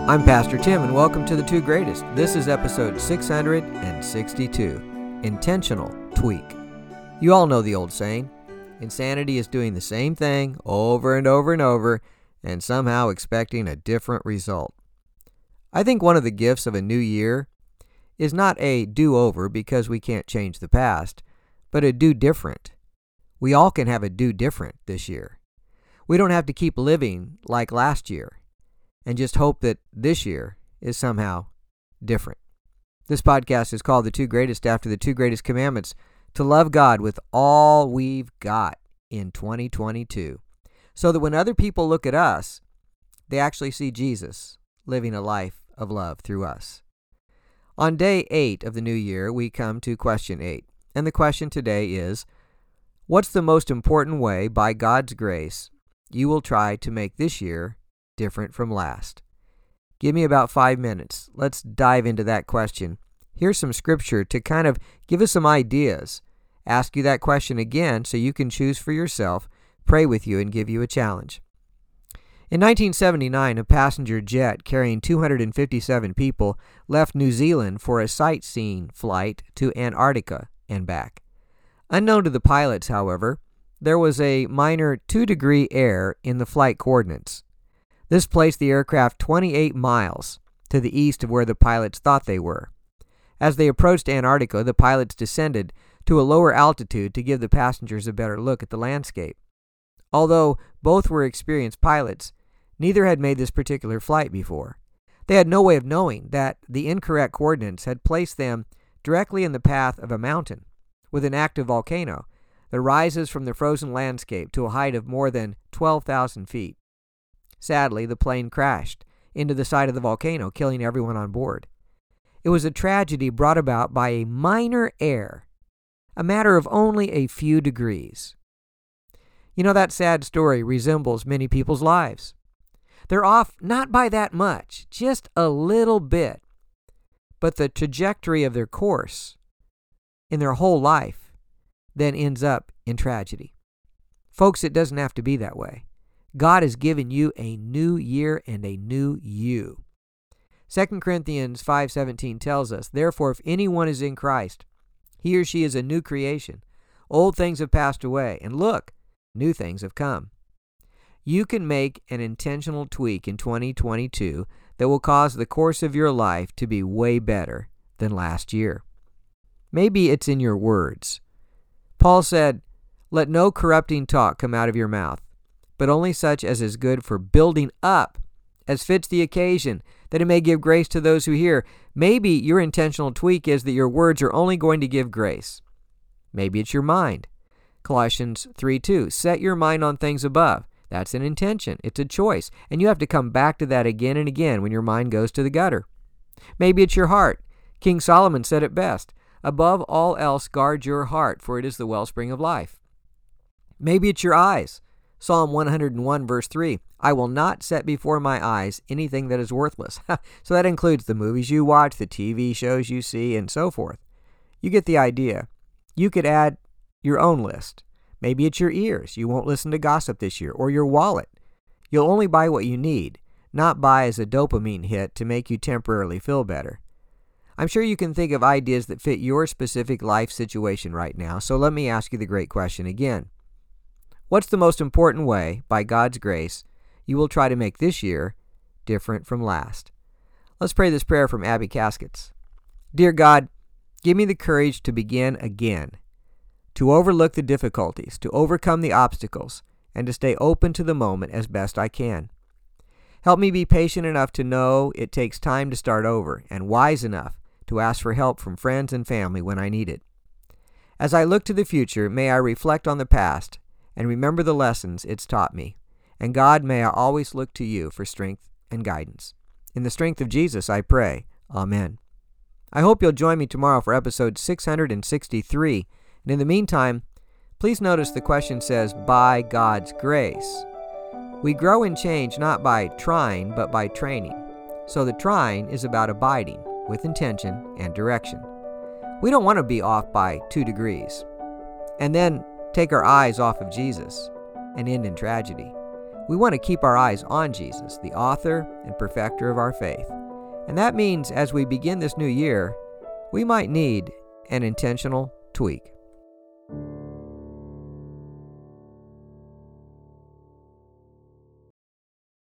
I'm Pastor Tim, and welcome to The Two Greatest. This is episode 662, Intentional Tweak. You all know the old saying, insanity is doing the same thing over and over and over, and somehow expecting a different result. I think one of the gifts of a new year is not a do-over because we can't change the past, but a do different. We all can have a do different this year. We don't have to keep living like last year and just hope that this year is somehow different. This podcast is called The Two Greatest after the two greatest commandments: to love God with all we've got in 2022, so that when other people look at us, they actually see Jesus living a life of love through us. On day 8 of the new year, we come to question 8, and the question today is, what's the most important way, by God's grace, you will try to make this year different from last? Give me about 5 minutes. Let's dive into that question. Here's some scripture to kind of give us some ideas. Ask you that question again so you can choose for yourself, pray with you, and give you a challenge. In 1979, a passenger jet carrying 257 people left New Zealand for a sightseeing flight to Antarctica and back. Unknown to the pilots, however, there was a minor 2-degree error in the flight coordinates. This placed the aircraft 28 miles to the east of where the pilots thought they were. As they approached Antarctica, the pilots descended to a lower altitude to give the passengers a better look at the landscape. Although both were experienced pilots, neither had made this particular flight before. They had no way of knowing that the incorrect coordinates had placed them directly in the path of a mountain with an active volcano that rises from the frozen landscape to a height of more than 12,000 feet. Sadly, the plane crashed into the side of the volcano, killing everyone on board. It was a tragedy brought about by a minor error, a matter of only a few degrees. You know, that sad story resembles many people's lives. They're off not by that much, just a little bit, but the trajectory of their course in their whole life then ends up in tragedy. Folks, it doesn't have to be that way. God has given you a new year and a new you. 2 Corinthians 5:17 tells us, "Therefore, if anyone is in Christ, he or she is a new creation. Old things have passed away, and look, new things have come." You can make an intentional tweak in 2022 that will cause the course of your life to be way better than last year. Maybe it's in your words. Paul said, "Let no corrupting talk come out of your mouth, but only such as is good for building up, as fits the occasion, that it may give grace to those who hear." Maybe your intentional tweak is that your words are only going to give grace. Maybe it's your mind. Colossians 3:2, "Set your mind on things above." That's an intention. It's a choice. And you have to come back to that again and again when your mind goes to the gutter. Maybe it's your heart. King Solomon said it best, "Above all else, guard your heart, for it is the wellspring of life." Maybe it's your eyes. Psalm 101 verse 3, "I will not set before my eyes anything that is worthless." So that includes the movies you watch, the TV shows you see, and so forth. You get the idea. You could add your own list. Maybe it's your ears. You won't listen to gossip this year. Or your wallet. You'll only buy what you need, not buy as a dopamine hit to make you temporarily feel better. I'm sure you can think of ideas that fit your specific life situation right now, so let me ask you the great question again. What's the most important way, by God's grace, you will try to make this year different from last? Let's pray this prayer from Abby Caskets. Dear God, give me the courage to begin again, to overlook the difficulties, to overcome the obstacles, and to stay open to the moment as best I can. Help me be patient enough to know it takes time to start over, and wise enough to ask for help from friends and family when I need it. As I look to the future, may I reflect on the past and remember the lessons it's taught me. And God, may I always look to you for strength and guidance. In the strength of Jesus, I pray. Amen. I hope you'll join me tomorrow for episode 663. And in the meantime, please notice the question says, by God's grace. We grow and change not by trying, but by training. So the trying is about abiding with intention and direction. We don't want to be off by 2 degrees and then take our eyes off of Jesus and end in tragedy. We want to keep our eyes on Jesus, the author and perfecter of our faith. And that means as we begin this new year, we might need an intentional tweak.